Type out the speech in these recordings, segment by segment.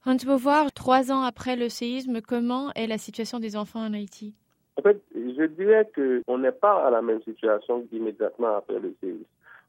Hans Beauvoir, 3 ans après le séisme, comment est la situation des enfants en Haïti? En fait, je dirais qu'on n'est pas à la même situation qu'immédiatement après le séisme.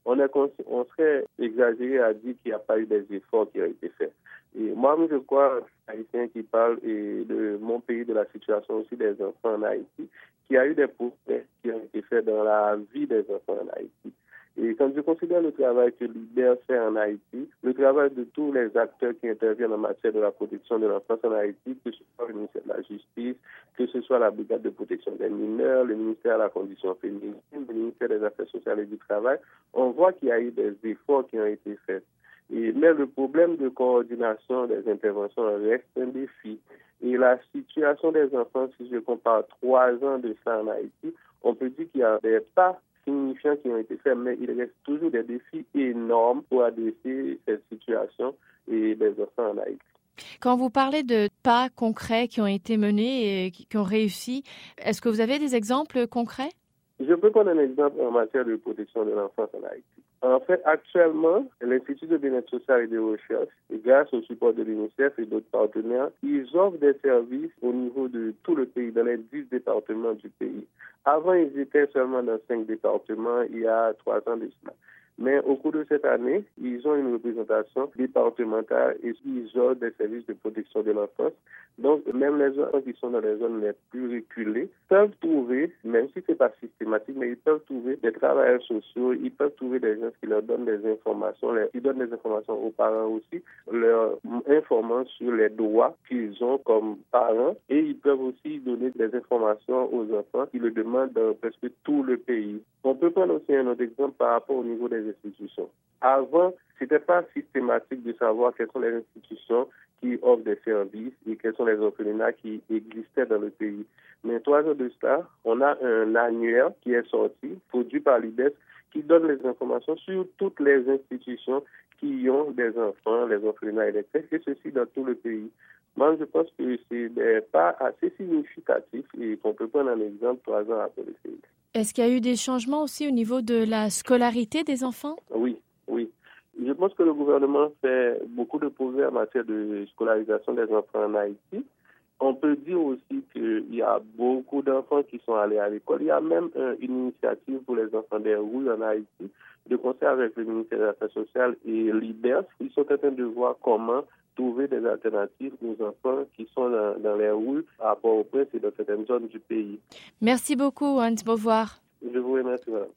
On serait exagéré à dire qu'il n'y a pas eu des efforts qui ont été faits. Et moi, je crois, haïtien qui parle et de mon pays, de la situation aussi des enfants en Haïti, qu'il y a eu des progrès qui ont été faits dans la vie des enfants en Haïti. Et quand je considère le travail que l'IDER fait en Haïti, le travail de tous les acteurs qui interviennent en matière de la protection de l'enfance en Haïti, que ce soit le ministère de la Justice, que ce soit la brigade de protection des mineurs, le ministère de la Condition féminine, le ministère des Affaires sociales et du Travail, on voit qu'il y a eu des efforts qui ont été faits. Mais le problème de coordination des interventions reste un défi. Et la situation des enfants, si je compare 3 ans de ça en Haïti, on peut dire qu'il y a des pas signifiants qui ont été faits, mais il reste toujours des défis énormes pour adresser cette situation et des enfants en Haïti. Quand vous parlez de pas concrets qui ont été menés et qui ont réussi, est-ce que vous avez des exemples concrets? Je peux prendre un exemple en matière de protection de l'enfance en Haïti. En fait, actuellement, l'Institut de bien-être social et de recherche, grâce au support de l'UNICEF et d'autres partenaires, ils offrent des services au niveau de tout le pays, dans les 10 départements du pays. Avant, ils étaient seulement dans 5 départements il y a 3 ans de cela. Mais au cours de cette année, ils ont une représentation départementale et ils offrent des services de protection de l'enfance. Donc, même les enfants qui sont dans les zones les plus reculées peuvent trouver, même si ce n'est pas systématique, mais ils peuvent trouver des travailleurs sociaux, ils peuvent trouver des gens qui leur donnent des informations, qui donnent des informations aux parents aussi, leur informant sur les droits qu'ils ont comme parents, et ils peuvent aussi donner des informations aux enfants qui le demandent dans presque tout le pays. On peut prendre aussi un autre exemple par rapport au niveau des institutions. Avant, ce n'était pas systématique de savoir quelles sont les institutions qui offrent des services et quels sont les orphelinats qui existaient dans le pays. Mais 3 ans de cela, on a un annuaire qui est sorti, produit par l'IDES, qui donne les informations sur toutes les institutions qui ont des enfants, les orphelinats et les crèches, et ceci dans tout le pays. Moi, je pense que c'est des pas assez significatifs et qu'on peut prendre un exemple 3 ans après le séisme. Est-ce qu'il y a eu des changements aussi au niveau de la scolarité des enfants? Oui, oui. Je pense que le gouvernement fait beaucoup de progrès en matière de scolarisation des enfants en Haïti. On peut dire aussi qu'il y a beaucoup d'enfants qui sont allés à l'école. Il y a même une initiative pour les enfants des rues en Haïti, de concert avec le ministère des Affaires sociales et l'IDERS. Ils sont en train de voir comment trouver des alternatives aux enfants qui sont dans les rues à Port-au-Prince et dans certaines zones du pays. Merci beaucoup, Hans Beauvoir. Je vous remercie, madame.